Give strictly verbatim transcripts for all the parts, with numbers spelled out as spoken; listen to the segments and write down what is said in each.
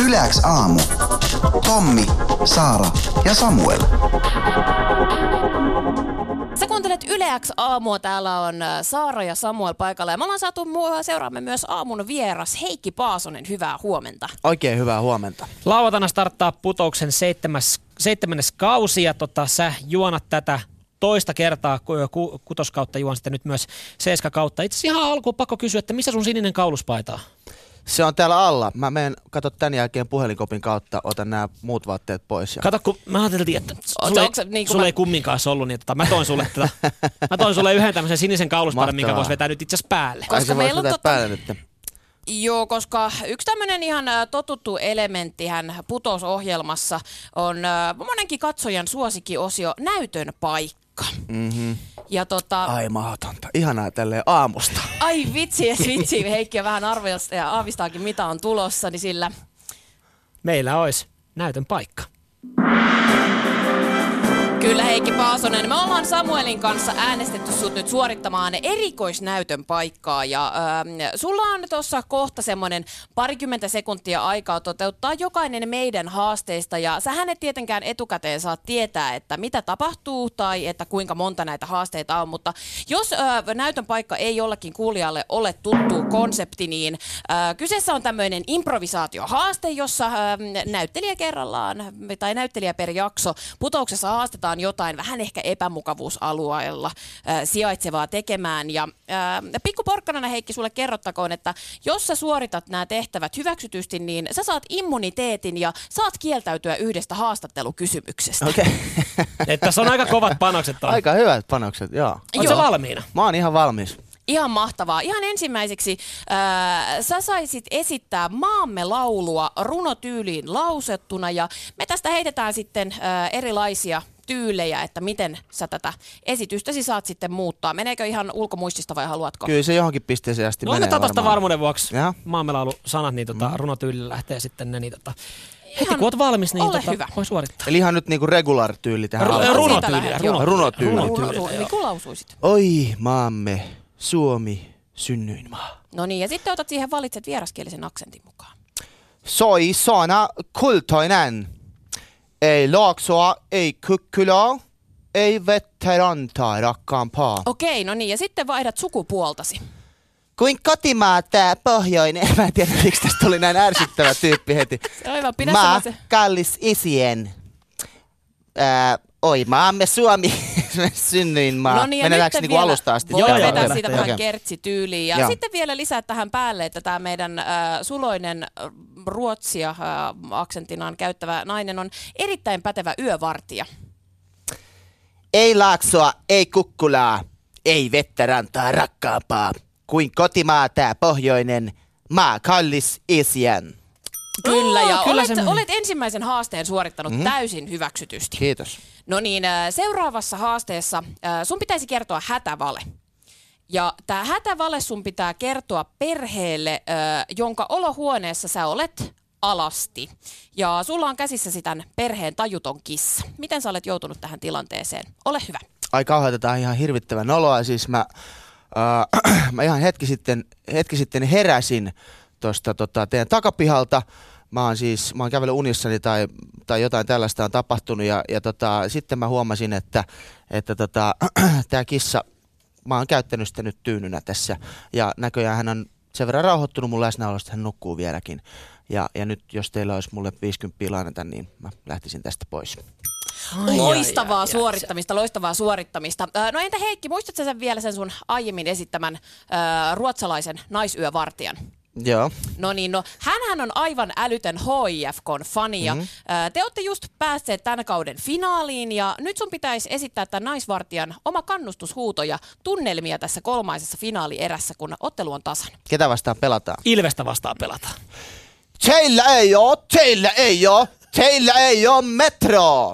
Yle X aamu. Tommi, Saara ja Samuel. Sä kuuntelet Yle X aamua. Täällä on Saara ja Samuel paikalla. Ja me ollaan saatu seuraamme myös aamun vieras Heikki Paasonen. Hyvää huomenta. Oikein hyvää huomenta. Lauantaina starttaa Putouksen seitsemäs, seitsemännes kausi ja tota, sä juonat tätä toista kertaa ku, kutoskautta, juon sitten nyt myös seiskakautta. Itse asiassa ihan alkuun pakko kysyä, että missä sun sininen kauluspaita on? Se on täällä alla. Mä menen, kato tän jälkeen puhelinkopin kautta, otan nämä muut vaatteet pois. Ja... Kato, kun mä ajattelin, että sulle, onko se, niin sulle mä... ei kumminkaan ollut, niin tota, mä toin sulle tätä. Mä toin sulle yhden tämmöisen sinisen kauluspaidan, minkä voisi vetää nyt itse asiassa päälle. Koska Ai se voisi vetää tota... päälle nyt. Joo, koska yksi tämmöinen ihan totuttu elementtihän Putous-ohjelmassa on monenkin katsojan suosikkiosio näytön paikka. Mm-hmm. Ja tota... Ai mahdotonta. Ihanaa tälleen aamusta. Ai vitsi, vitsi. Heikki on vähän arvioista ja aavistaakin mitä on tulossa, niin sillä... Meillä olisi näytön paikka. Kyllä Heikki Paasonen, me ollaan Samuelin kanssa äänestetty sut nyt suorittamaan erikoisnäytön paikkaa ja äh, sulla on tuossa kohta semmoinen parikymmentä sekuntia aikaa toteuttaa jokainen meidän haasteista ja sähän et tietenkään etukäteen saa tietää, että mitä tapahtuu tai että kuinka monta näitä haasteita on, mutta jos äh, näytön paikka ei jollekin kuulijalle ole tuttu konsepti, niin äh, kyseessä on tämmöinen improvisaatiohaaste, jossa äh, näyttelijä kerrallaan tai näyttelijä per jakso Putouksessa haastetaan jotain vähän ehkä epämukavuusalueella äh, sijaitsevaa tekemään. Ja äh, pikku porkkanana Heikki sulle kerrottakoon, että jos sä suoritat nämä tehtävät hyväksytysti, niin sä saat immuniteetin ja saat kieltäytyä yhdestä haastattelukysymyksestä. Okei. Okay. Tässä on aika kovat panokset. On. Aika hyvät panokset, joo. Oot sä valmiina? Mä oon ihan valmis. Ihan mahtavaa. Ihan ensimmäiseksi äh, sä saisit esittää maamme laulua runotyyliin lausettuna ja me tästä heitetään sitten äh, erilaisia tyylejä, että miten sä tätä esitystäsi saat sitten muuttaa. Meneekö ihan ulkomuistista vai haluatko? Kyllä se johonkin pisteeseen asti no, menee otetaan varmaan. tästä varmuuden vuoksi Ja? maamme laulu sanat, niin tota, mm. runotyylillä lähtee sitten ne. Niin, tota, heti Ihan kun oot valmis, niin ole tota, hyvä. voi suorittaa. Eli ihan nyt niinku regular tyyli tähän. R- alkuun. runotyyliä. Joo. Runotyyli. Runotyyliä, Niin kuin lausuisit. Oi maamme, Suomi, synnyinmaa. No niin, ja sitten otat siihen valitset vieraskielisen aksentin mukaan. Soi sana kultoinen. Ei laaksoa, ei kukkula, ei veterantaa rakkaampaa. Okei, no niin, ja sitten vaihdat sukupuoltasi. Kuin kotimaa tää pohjoinen. Mä en tiedä, miksi tästä tuli näin ärsyttävä tyyppi heti. Se on hyvä, pidä Mä, se. kallis isien. Ää, oi maamme Suomi, synnyin maa. No niin, ja Mennäänkö nyt niinku vielä alusta asti? voidaan Joo, vetää joo, siitä joo. vähän kertsityyliin. Ja Joo. sitten vielä lisää tähän päälle, että tämä meidän äh, suloinen äh, ruotsia äh, aksentinaan käyttävä nainen on erittäin pätevä yövartija. Ei laaksoa, ei kukkulaa, ei vettä rantaa rakkaampaa. Kuin kotimaa tää pohjoinen, maa kallis isien. Kyllä, ja Oh, kyllä olet, se meni. olet ensimmäisen haasteen suorittanut mm. täysin hyväksytysti. Kiitos. No niin, äh, seuraavassa haasteessa äh, sun pitäisi kertoa hätävale. Ja tämä hätävale sun pitää kertoa perheelle, äh, jonka olohuoneessa sä olet alasti. Ja sulla on käsissäsi tämän perheen tajuton kissa. Miten sä olet joutunut tähän tilanteeseen? Ole hyvä. Ai kauheeta, tää on ihan hirvittävän noloa. Siis mä, äh, mä ihan hetki sitten, hetki sitten heräsin tuosta tota, teidän takapihalta. Mä oon siis, mä oon kävellyt unissani tai, tai jotain tällaista on tapahtunut ja, ja tota, sitten mä huomasin, että, että tota, tää kissa, mä oon käyttänyt sitä nyt tyynynä tässä ja näköjään hän on sen verran rauhoittunut mun läsnäolosta, että hän nukkuu vieläkin. Ja, ja nyt jos teillä olisi mulle viisikymmentä lainata, niin mä lähtisin tästä pois. Ai, Loistavaa ai, ai, suorittamista, loistavaa suorittamista. No entä Heikki, muistatko sen vielä sen sun aiemmin esittämän äh, ruotsalaisen naisyövartijan? Joo. No niin, no hänhän on aivan älytön H I F K:n fani ja Mhm. ää, te olette just päässeet tämän kauden finaaliin ja nyt sun pitäisi esittää tämän naisvartijan oma kannustushuuto ja tunnelmia tässä kolmaisessa finaalierässä, kun ottelu on tasan. Ketä vastaan pelataan? Ilvestä vastaan pelataan. Teillä ei oo, teillä ei oo, teillä ei oo metroa.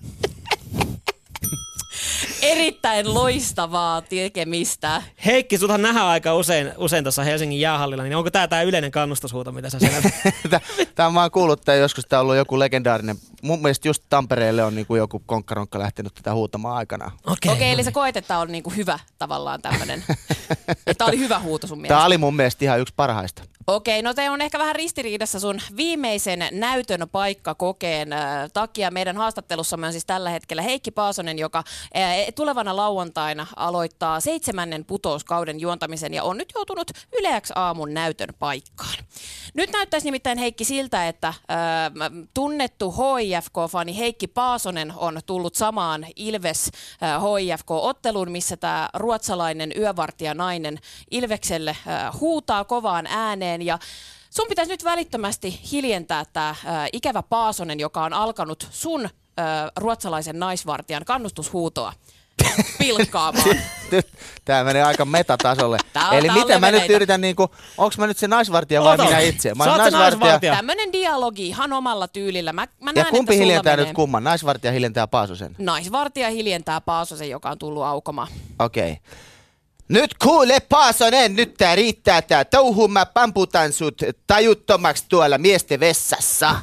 Erittäin loistavaa tekemistä. Heikki, suthan nähdään aika usein, usein tuossa Helsingin jäähallilla, niin onko tämä tämä yleinen kannustushuuto, mitä sä siellä... Tämä mä oon kuullut, että joskus tämä on ollut joku legendaarinen mun mielestä just Tampereelle on niinku joku konkkaronkka lähtenyt tätä huutamaan aikanaan. Okei, Okei, okay, eli sä koet, että on niinku hyvä tavallaan tämmönen, että oli hyvä huuto sun mielestä. Tämä oli mun mielestä ihan yksi parhaista. Okei, no te on ehkä vähän ristiriidassa sun viimeisen näytön paikkakokeen äh, takia. Meidän haastattelussamme on siis tällä hetkellä Heikki Paasonen, joka äh, tulevana lauantaina aloittaa seitsemännen putouskauden juontamisen ja on nyt joutunut Yle X aamun näytön paikkaan. Nyt näyttäisi nimittäin Heikki siltä, että äh, tunnettu H I F K-fani Heikki Paasonen on tullut samaan Ilves äh, H I F K-otteluun, missä tämä ruotsalainen yövartijanainen Ilvekselle äh, huutaa kovaan ääneen. Ja sun pitäisi nyt välittömästi hiljentää tämä äh, ikävä Paasonen, joka on alkanut sun äh, ruotsalaisen naisvartijan kannustushuutoa pilkkaamaan. Tää menee aika metatasolle. Tää on- Eli tää on miten mä nyt leveleitä. yritän niinku, onks mä nyt se naisvartija vai Ota. minä itse? Mä Sä oon oot se naisvartija. Tämmönen dialogi ihan omalla tyylillä. Mä, mä Ja näen, kumpi että sulla hiljentää menee. nyt kumman? Naisvartija hiljentää Paasosen. Naisvartija hiljentää Paasosen, joka on tullut aukomaan. Okei. Okay. Nyt kuule Paasonen, nyt tää riittää tää touhu, mä pamputan sut tajuttomaksi tuolla miesten vessassa.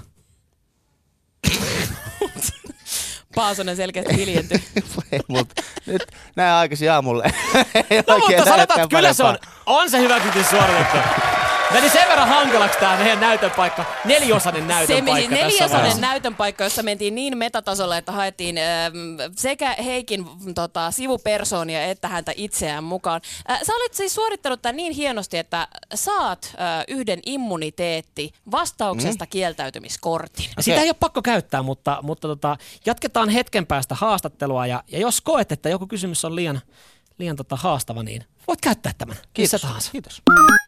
Paasonen selkeästi hiljentyi. Ei, mut nyt näin aikaisin aamulle. Ei No oikein mutta sanotaan, lähdekään että kyllä se on, parempaa. on se hyväksytys suoritettu. Meni sen verran hankalaksi tää meidän näytön paikka. Neliosainen näytön Se meni paikka tässä neljäsonen vaiheessa. näytön paikka, jossa mentiin niin metatasolla, että haettiin ähm, sekä Heikin tota, sivupersoonia että häntä itseään mukaan. Äh, sä olet siis suorittanut tämän niin hienosti, että saat äh, yhden immuniteetti vastauksesta mm. kieltäytymiskortin. Ja sitä ei ole pakko käyttää, mutta, mutta tota, jatketaan hetken päästä haastattelua. Ja, ja jos koet, että joku kysymys on liian, liian tota, haastava, niin voit käyttää tämän. Missä tahansa. Kiitos.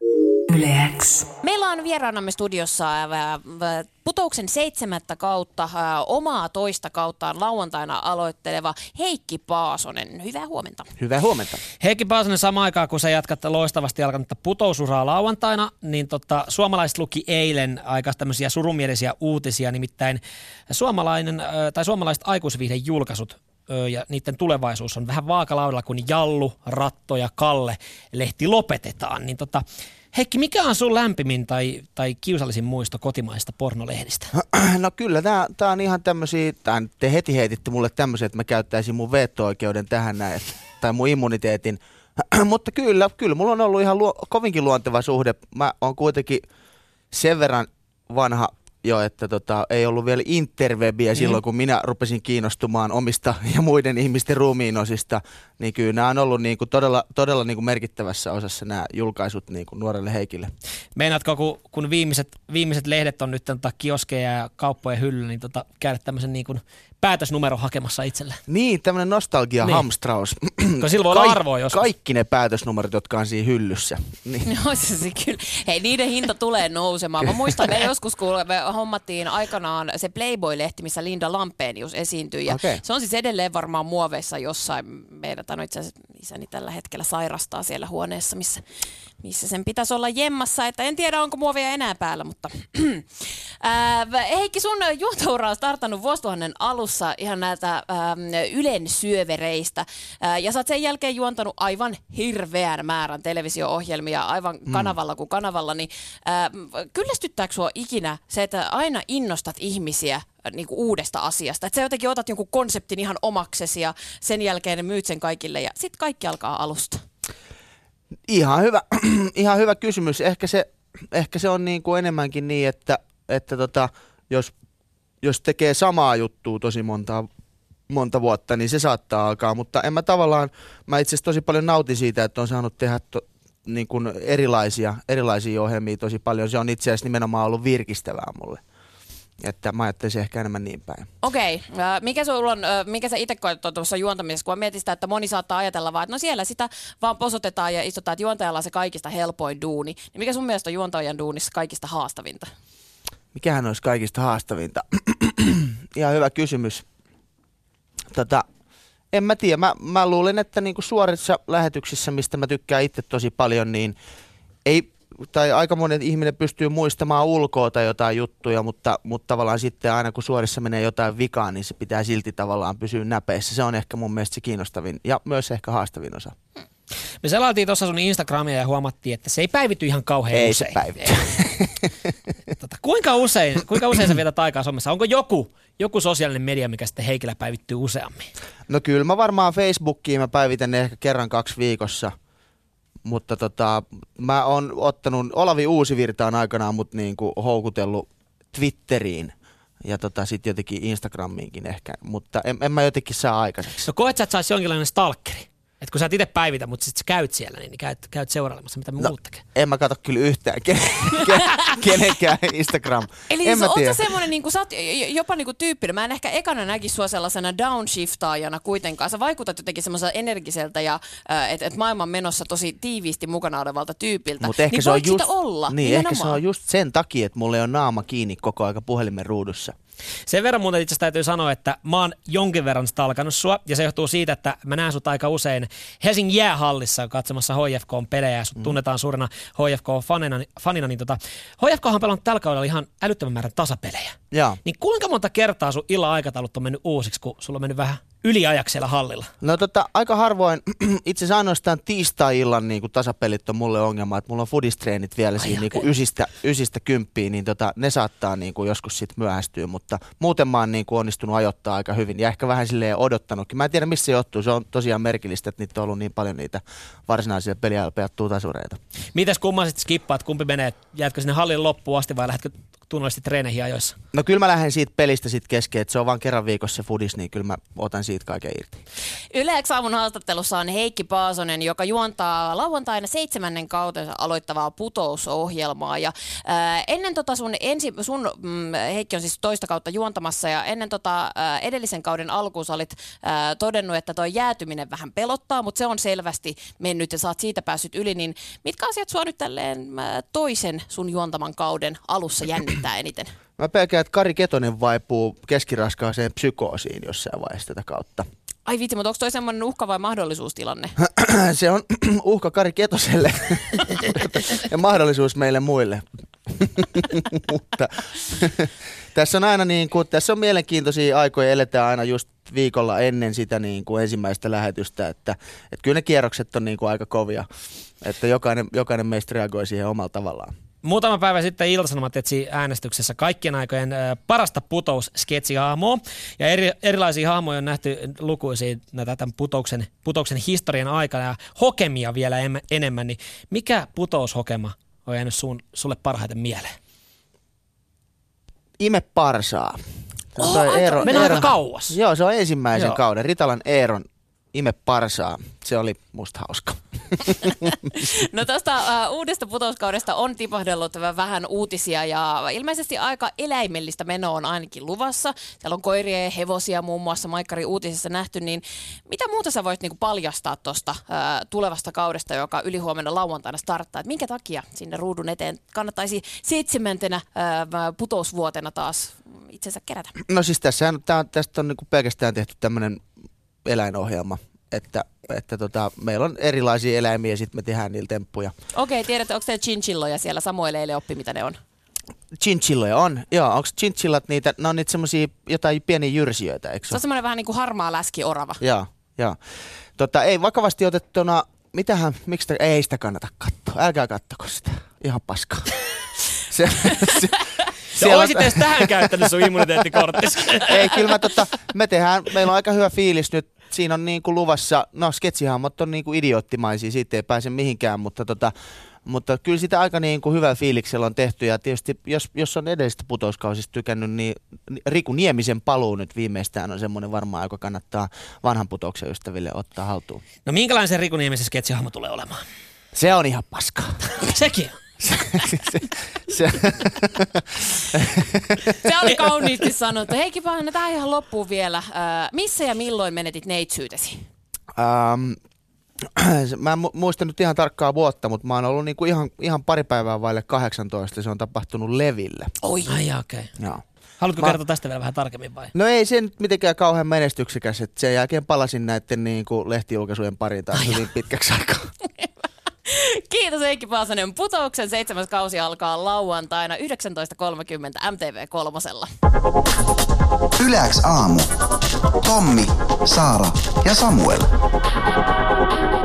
Yle X. Meillä on vieraanamme studiossa äh, äh, putouksen seitsemättä kautta, äh, omaa toista kauttaan lauantaina aloitteleva Heikki Paasonen. Hyvää huomenta. Hyvää huomenta. Heikki Paasonen, samaan aikaan kun sä jatkat loistavasti alkanutta putousuraa lauantaina, niin tota, suomalaiset luki eilen aika tämmöisiä surumielisiä uutisia, nimittäin suomalainen, äh, tai suomalaiset aikuisviihden julkaisut ö, ja niiden tulevaisuus on vähän vaakalaudalla, kun Jallu, Ratto ja Kalle lehti lopetetaan. Niin tota, Heikki, mikä on sun lämpimin tai, tai kiusallisin muisto kotimaisista pornolehdistä? No kyllä, tää, tää on ihan tämmösiä, tää, te heti heititte mulle tämmöisiä, että mä käyttäisin mun veto-oikeuden tähän näin, tai mun immuniteetin. Mutta kyllä, kyllä, mulla on ollut ihan luo, kovinkin luonteva suhde. Mä oon kuitenkin sen verran vanha jo, että tota, ei ollut vielä interwebiä mm. silloin, kun minä rupesin kiinnostumaan omista ja muiden ihmisten ruumiinosista, niin kyllä nämä on ollut niinku todella, todella niinku merkittävässä osassa nämä julkaisut niinku nuorelle Heikille. Meinaatko, kun, kun viimeiset, viimeiset lehdet on nyt tota, kioskeja ja kauppojen hyllyllä, niin tota, käydä tämmöisen niin kuin päätösnumero hakemassa itselle? Niin, tämmöinen nostalgia-hamstraus. Kun sillä voi olla arvoa joskus. Kaikki ne päätösnumerot, jotka on siinä hyllyssä. Niin. No se, se kyllä. Hei, niiden hinta tulee nousemaan. Mä muistan, me joskus kun me hommattiin aikanaan se Playboy-lehti, missä Linda Lampenius esiintyi. Ja okay. Se on siis edelleen varmaan muoveissa jossain. Meidän no itse asiassa isäni tällä hetkellä sairastaa siellä huoneessa, missä, missä sen pitäisi olla jemmassa. Että en tiedä, onko muovia enää päällä, mutta Ää, Heikki, sun juontoura on startannut vuosituhannen alussa ihan näiltä ää, Ylen syövereistä. Ää, ja sä oot sen jälkeen juontanut aivan hirveän määrän televisio-ohjelmia aivan mm. kanavalla kuin kanavalla. Niin, ää, kyllästyttääkö sua ikinä se, että aina innostat ihmisiä niin kuin uudesta asiasta? Että sä jotenkin otat jonkun konseptin ihan omaksesi ja sen jälkeen myyt sen kaikille ja sit kaikki alkaa alusta. Ihan hyvä, ihan hyvä kysymys. Ehkä se, ehkä se on niin kuin enemmänkin niin, että, että tota, jos, jos tekee samaa juttua tosi monta, monta vuotta, niin se saattaa alkaa. Mutta en mä tavallaan, mä itse asiassa tosi paljon nautin siitä, että on saanut tehdä to, niin kuin erilaisia, erilaisia ohjelmia tosi paljon. Se on itse asiassa nimenomaan ollut virkistävää mulle. Että mä ajattelisin ehkä enemmän niin päin. Okei. Okay. Mikä sulla on, mikä sä itse koet tuossa juontamisessa, kun mietit sitä, että moni saattaa ajatella vaan, että no siellä sitä vaan posotetaan ja istutaan, että juontajalla on se kaikista helpoin duuni. Niin mikä sun mielestä on juontajan duunissa kaikista haastavinta? Mikähän olisi kaikista haastavinta? Ihan hyvä kysymys. Tota, en mä tiedä. Mä, mä luulen, että niinku suorissa lähetyksissä, mistä mä tykkään itse tosi paljon, niin ei... tai aika monen ihminen pystyy muistamaan ulkoa tai jotain juttuja, mutta, mutta tavallaan sitten aina kun suorissa menee jotain vikaa, niin se pitää silti tavallaan pysyä näpeissä. Se on ehkä mun mielestä se kiinnostavin ja myös ehkä haastavin osa. Me selailtiin tuossa sun Instagramia ja huomattiin, että se ei päivity ihan kauhean Ei usein. se päivity. tota, kuinka, usein, kuinka usein sä vietät aikaa somessa? Onko joku, joku sosiaalinen media, mikä sitten Heikillä päivittyy useammin? No kyllä mä varmaan Facebookiin mä päivitän ehkä kerran kaksi viikossa. Mutta tota, mä oon ottanut, Olavi Uusivirta on aikanaan mut niinku houkutellut Twitteriin ja tota sit jotenkin Instagramiinkin ehkä, mutta en, en mä jotenkin saa aikaiseksi. No koet sä, että sä ois jonkinlainen stalkeri? Että kun sä et itse päivitä, mutta sit sä käyt siellä, niin käyt, käyt seurailemassa, mitä No, muut tekee. en mä katso kyllä yhtään ken, ken, kenenkään Instagram. Eli en siis mä tiedä. oot sä semmonen, niin sä oot jopa niin tyyppinen. Mä en ehkä ekana näkisi sua sellaisena downshiftaajana kuitenkaan. Sä vaikutat jotenkin semmoiselta energiseltä ja että et maailman menossa tosi tiiviisti mukana olevalta tyypiltä. Mut ehkä niin se on voit just, sitä olla. niin, ehkä se on just sen takia, että mulla ei ole naama kiinni koko aika puhelimen ruudussa. Sen verran muuten itse asiassa täytyy sanoa, että mä oon jonkin verran stalkannut sua, ja se johtuu siitä, että mä näen sut aika usein Helsingin jäähallissa katsomassa H F K:n pelejä, ja sut mm. tunnetaan suurena H F K-fanina, fanina, niin tota, H F K:han pelannut tällä kaudella ihan älyttömän määrän tasapelejä. Jaa. Niin kuinka monta kertaa sun illan aikataulut on mennyt uusiksi, kun sulla on mennyt vähän yliajaksi siellä hallilla? No tota, aika harvoin, itse asiassa ainoastaan tiistai-illan niin tasapelit on mulle ongelma, että mulla on foodistreenit vielä siinä niin ysistä, ysistä kymppiin, niin tota, ne saattaa niin kuin joskus sit myöhästyä, mutta muuten mä oon niin kuin onnistunut ajoittaa aika hyvin ja ehkä vähän silleen odottanutkin. Mä en tiedä missä se johtuu, se on tosiaan merkillistä, että niitä on ollut niin paljon niitä varsinaisia peliä pelattua tasureita. Mites kumman sit skippaat, kumpi menee, jäätkö sinne hallin loppuun asti vai lähdetkö tunnollisesti treeneihin ajoissa? No kyllä mä lähden siitä pelistä sit kesken, että se on vaan kerran viikossa se foodis, niin kyllä mä otan siitä kaiken irti. Yle X aamun haastattelussa on Heikki Paasonen, joka juontaa lauantaina seitsemännen kautensa aloittavaa putousohjelmaa. Ja, ää, ennen tota sun, ensi, sun mm, Heikki on siis toista kautta juontamassa ja ennen tota, ää, edellisen kauden alkuun sä olit ää, todennut, että toi jäätyminen vähän pelottaa, mutta se on selvästi mennyt ja sä oot siitä päässyt yli. Niin mitkä asiat sua nyt tälleen ää, toisen sun juontaman kauden alussa jännittää eniten? Mä pelkään, että Kari Ketonen vaipuu keskiraskaaseen psykoosiin jossain vaiheessa tätä kautta. Ai vitsi, mutta onko toi semmoinen uhka vai mahdollisuustilanne? Se on uhka Kari Ketoselle ja mahdollisuus meille muille. Mutta tässä on aina niin kuin, tässä on mielenkiintoisia aikoja, eletään aina just viikolla ennen sitä niin kuin ensimmäistä lähetystä, että, että kyllä ne kierrokset on niin kuin aika kovia, että jokainen, jokainen meistä reagoi siihen omalla tavallaan. Muutama päivä sitten Ilta-Sanomat etsi äänestyksessä kaikkien aikojen äh, parasta putousketsihahmoa. Ja eri, erilaisia hahmoja on nähty lukuisia näitä tämän putouksen, putouksen historian aikana ja hokemia vielä em, enemmän. Niin mikä putoushokema on jäänyt sun, sulle parhaiten mieleen? Ime Parsaa. Oh, aika- Eero, Mennään Eero, aika kauas. Joo, se on ensimmäisen Joo. kauden. Ritalan Eeron Ime Parsaa. Se oli musta hauska. No tästä uh, uudesta putouskaudesta on tipahdellut vähän uutisia ja ilmeisesti aika eläimellistä menoa on ainakin luvassa. Siellä on koiria ja hevosia muun muassa Maikkari uutisissa nähty, niin mitä muuta sä voit niinku paljastaa tuosta uh, tulevasta kaudesta, joka ylihuomenna lauantaina starttaa? Et minkä takia sinne ruudun eteen kannattaisi seitsemäntenä uh, putousvuotena taas itsensä kerätä? No siis tässähän, tää, tästä on niinku pelkästään tehty tämmöinen eläinohjelma, että, että tota, meillä on erilaisia eläimiä ja sitten me tehdään niillä temppuja. Okei, tiedätte, onko teillä chinchilloja siellä? Samuel eilen oppi, mitä ne on. Chinchilloja on, joo. Onko chinchillat niitä, ne on niitä semmosia jotain pieniä jyrsijöitä, eikö Se on semmoinen vähän niin kuin harmaa läski-orava. Joo, joo. Tota, ei vakavasti otettuna, mitähän, miksi te, ei sitä kannata katsoa, älkää kattoko sitä, ihan paskaa. se, se, Sä olisit edes tähän käyttänyt sun immuniteettikorttisi. Ei, kyllä mä, tota, me tehdään, meillä on aika hyvä fiilis nyt, siinä on niinku luvassa, no sketsihahmot on niinku idioottimaisia, siitä ei pääse mihinkään, mutta, tota, mutta kyllä sitä aika niinku hyvällä fiiliksellä on tehty ja tietysti jos, jos on edellisistä putouskausista tykännyt, niin Riku Niemisen paluu nyt viimeistään on semmoinen varmaan, joka kannattaa vanhan putouksen ystäville ottaa haltuun. No minkälainen se Riku Niemisen sketsihahmo tulee olemaan? Se on ihan paskaa. Sekin on. se, se, Se oli kauniisti sanottu. Heikki Paasonen, tähän ihan loppuun vielä. Äh, missä ja milloin menetit neitsyytesi? ähm, mä en mu- muista nyt ihan tarkkaa vuotta, mutta mä oon ollut niinku ihan, ihan pari päivää vaille kahdeksantoista. Se on tapahtunut Levillä. Oi. Ai okei. Okay. Joo. Haluatko Mä- kertoa tästä vielä vähän tarkemmin vai? No ei se nyt mitenkään kauhean menestyksekäs, että sen jälkeen palasin näiden niinku lehtijulkaisujen pariin taas hyvin pitkäksi aikaa. Kiitos Heikki Paasonen. Putouksen seitsemäs kausi alkaa lauantaina yhdeksäntoista kolmekymmentä M T V kolmosella. Yle X aamu. Tommi, Saara ja Samuel.